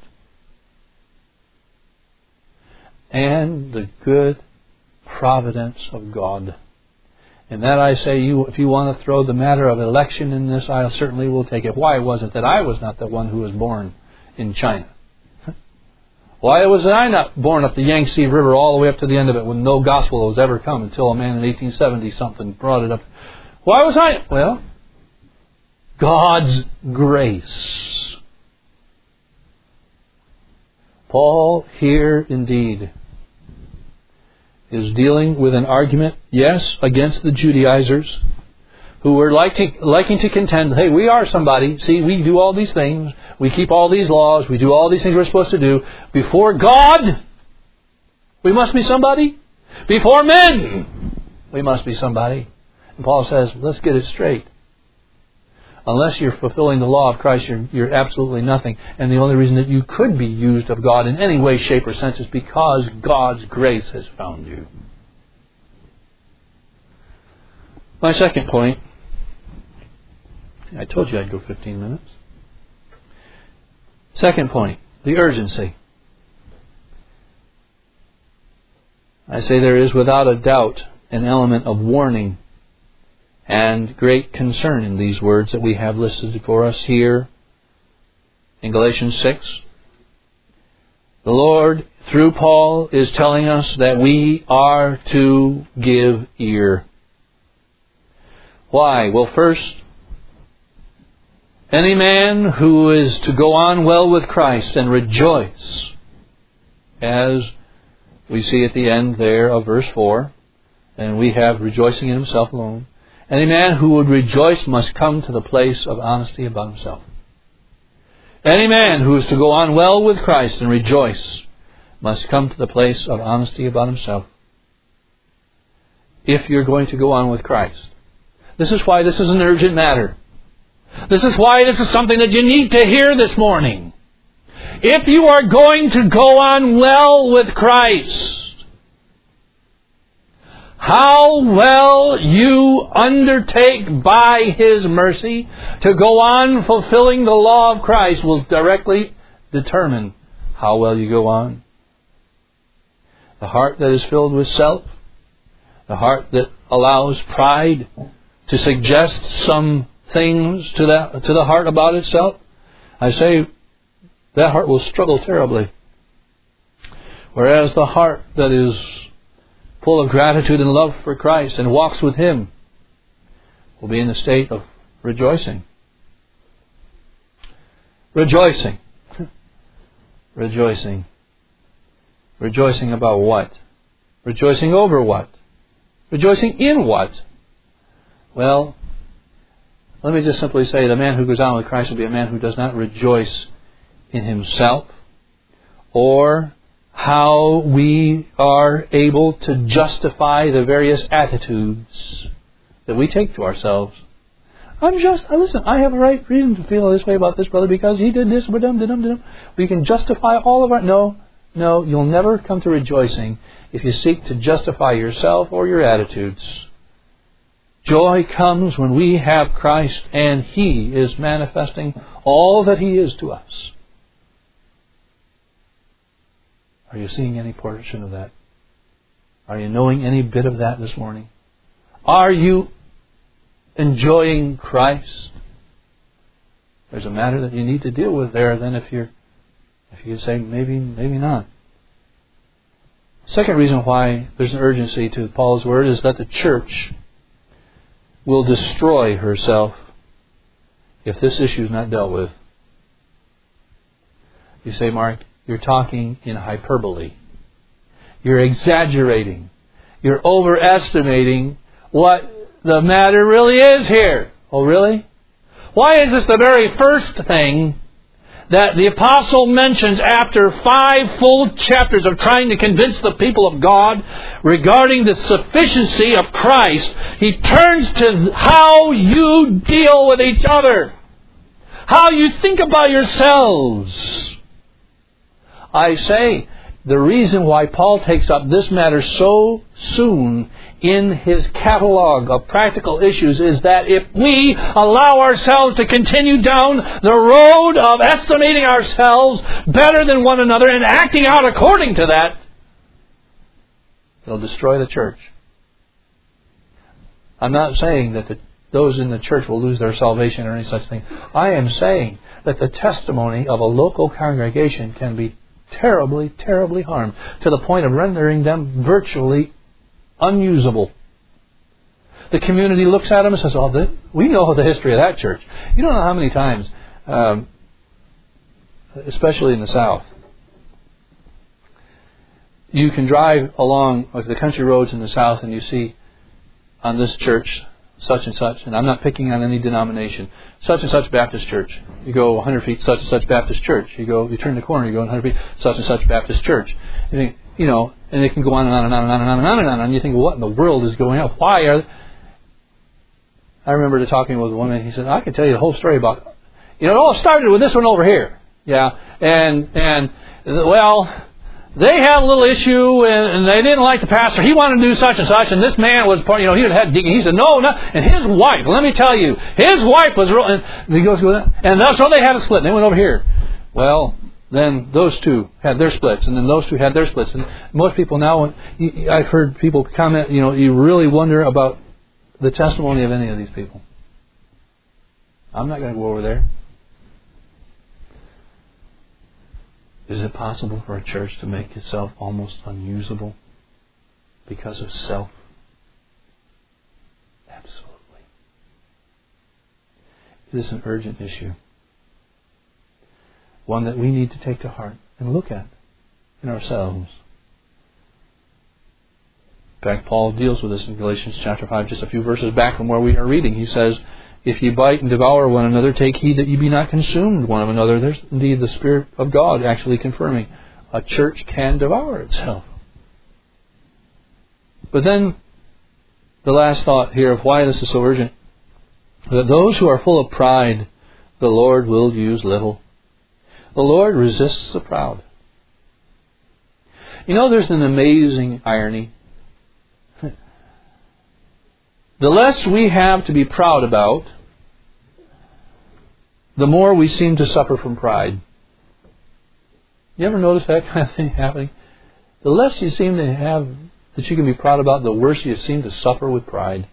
And the good providence of God. And that I say, if you want to throw the matter of election in this, I certainly will take it. Why was it that I was not the one who was born in China? Why was I not born up the Yangtze River all the way up to the end of it when no gospel was ever come until a man in 1870-something brought it up? Why was I? Well, God's grace. Paul here indeed is dealing with an argument, yes, against the Judaizers who were liking to contend, hey, we are somebody. See, we do all these things. We keep all these laws. We do all these things we're supposed to do. Before God, we must be somebody. Before men, we must be somebody. And Paul says, let's get it straight. Unless you're fulfilling the law of Christ, you're absolutely nothing. And the only reason that you could be used of God in any way, shape, or sense is because God's grace has found you. My second point. I told you I'd go 15 minutes. Second point, the urgency. I say there is without a doubt an element of warning and great concern in these words that we have listed for us here in Galatians 6. The Lord, through Paul, is telling us that we are to give ear. Why? Well, first, any man who is to go on well with Christ and rejoice, as we see at the end there of verse 4, and we have rejoicing in himself alone, any man who would rejoice must come to the place of honesty about himself. Any man who is to go on well with Christ and rejoice must come to the place of honesty about himself. If you're going to go on with Christ. This is why this is an urgent matter. This is why this is something that you need to hear this morning. If you are going to go on well with Christ, how well you undertake by His mercy to go on fulfilling the law of Christ will directly determine how well you go on. The heart that is filled with self, the heart that allows pride to suggest some things to the heart about itself, I say that heart will struggle terribly. Whereas the heart that is full of gratitude and love for Christ and walks with Him will be in the state of rejoicing. Rejoicing. Rejoicing. Rejoicing about what? Rejoicing over what? Rejoicing in what? Well, let me just simply say the man who goes on with Christ will be a man who does not rejoice in himself or how we are able to justify the various attitudes that we take to ourselves. Listen, I have a right reason to feel this way about this brother because he did this, we can justify all of our... No, you'll never come to rejoicing if you seek to justify yourself or your attitudes. Joy comes when we have Christ and He is manifesting all that He is to us. Are you seeing any portion of that? Are you knowing any bit of that this morning? Are you enjoying Christ? There's a matter that you need to deal with there then if you say maybe not. Second reason why there's an urgency to Paul's word is that the church will destroy herself if this issue is not dealt with. You say, Mark, you're talking in hyperbole. You're exaggerating. You're overestimating what the matter really is here. Oh, really? Why is this the very first thing that the apostle mentions after 5 full chapters of trying to convince the people of God regarding the sufficiency of Christ? He turns to how you deal with each other, how you think about yourselves. I say, the reason why Paul takes up this matter so soon in his catalog of practical issues is that if we allow ourselves to continue down the road of estimating ourselves better than one another and acting out according to that, it'll destroy the church. I'm not saying that those in the church will lose their salvation or any such thing. I am saying that the testimony of a local congregation can be terribly, terribly harmed to the point of rendering them virtually unusable. The community looks at them and says, "Oh, we know the history of that church." You don't know how many times, especially in the South, you can drive along the country roads in the South and you see on this church such and such, and I'm not picking on any denomination, such and such Baptist church. You go 100 feet, such and such Baptist church. You turn the corner, you go 100 feet, such and such Baptist church. You think, and it can go on and on and on and on and on and on and on. And you think, what in the world is going on? Why are... I remember talking with a woman. He said, I can tell you the whole story about... it all started with this one over here. Yeah. And well, they had a little issue and they didn't like the pastor. He wanted to do such and such. And this man was, he had head deacon. He said, no. And his wife, let me tell you, his wife was... And he goes, and that's why they had a split. And they went over here. Well, Then those two had their splits, and then those two had their splits. And most people now, I've heard people comment, you really wonder about the testimony of any of these people. I'm not going to go over there. Is it possible for a church to make itself almost unusable because of self? Absolutely. It is an urgent issue. One that we need to take to heart and look at in ourselves. In fact, Paul deals with this in Galatians chapter 5, just a few verses back from where we are reading. He says, if ye bite and devour one another, take heed that ye be not consumed one of another. There's indeed the Spirit of God actually confirming a church can devour itself. But then, the last thought here of why this is so urgent, that those who are full of pride, the Lord will use little. The Lord resists the proud. There's an amazing irony. The less we have to be proud about, the more we seem to suffer from pride. You ever notice that kind of thing happening? The less you seem to have that you can be proud about, the worse you seem to suffer with pride.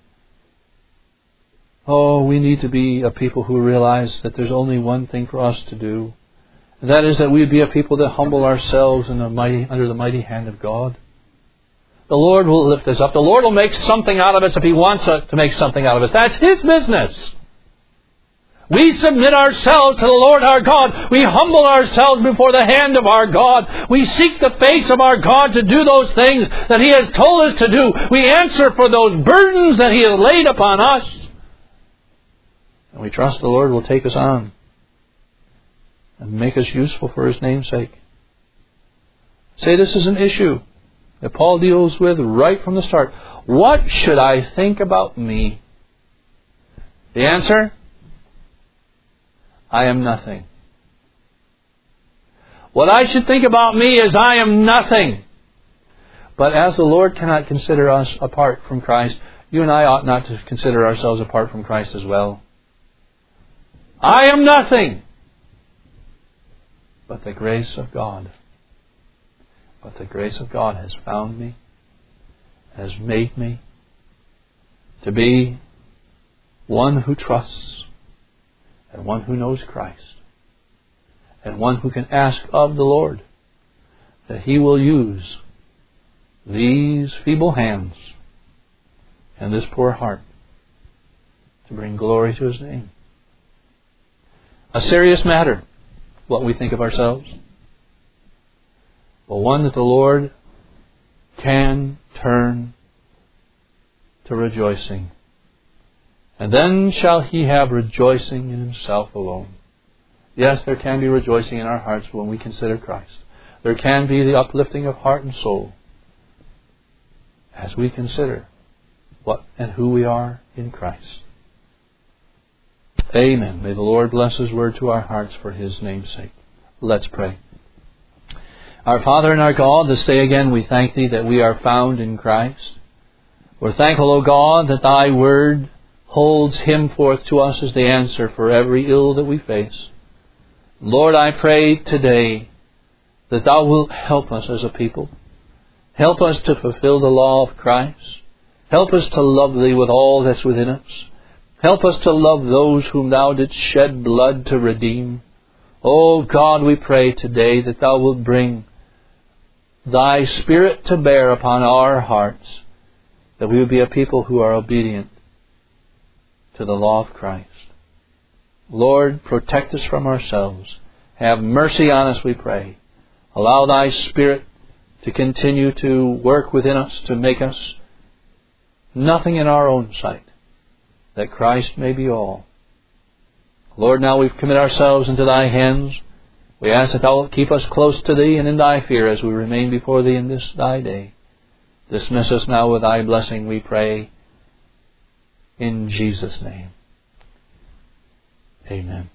Oh, we need to be a people who realize that there's only one thing for us to do. And that is that we be a people that humble ourselves under the mighty hand of God. The Lord will lift us up. The Lord will make something out of us if He wants to make something out of us. That's His business. We submit ourselves to the Lord our God. We humble ourselves before the hand of our God. We seek the face of our God to do those things that He has told us to do. We answer for those burdens that He has laid upon us. And we trust the Lord will take us on and make us useful for His name's sake. Say this is an issue that Paul deals with right from the start. What should I think about me? The answer? I am nothing. What I should think about me is I am nothing. But as the Lord cannot consider us apart from Christ, you and I ought not to consider ourselves apart from Christ as well. I am nothing. But the grace of God. But the grace of God has found me, has made me to be one who trusts, and one who knows Christ, and one who can ask of the Lord that He will use these feeble hands and this poor heart to bring glory to His name. A serious matter, what we think of ourselves, but one that the Lord can turn to rejoicing. And then shall He have rejoicing in Himself alone. Yes, there can be rejoicing in our hearts when we consider Christ. There can be the uplifting of heart and soul as we consider what and who we are in Christ. Amen. May the Lord bless His word to our hearts for His name's sake. Let's pray. Our Father and our God, this day again we thank Thee that we are found in Christ. We're thankful, O God, that Thy word holds Him forth to us as the answer for every ill that we face. Lord, I pray today that Thou wilt help us as a people. Help us to fulfill the law of Christ. Help us to love Thee with all that's within us. Help us to love those whom Thou didst shed blood to redeem. O God, we pray today that Thou wilt bring Thy Spirit to bear upon our hearts, that we would be a people who are obedient to the law of Christ. Lord, protect us from ourselves. Have mercy on us, we pray. Allow Thy Spirit to continue to work within us to make us nothing in our own sight, that Christ may be all. Lord, now we commit ourselves into Thy hands. We ask that Thou wilt keep us close to Thee and in Thy fear as we remain before Thee in this Thy day. Dismiss us now with Thy blessing, we pray, in Jesus' name. Amen.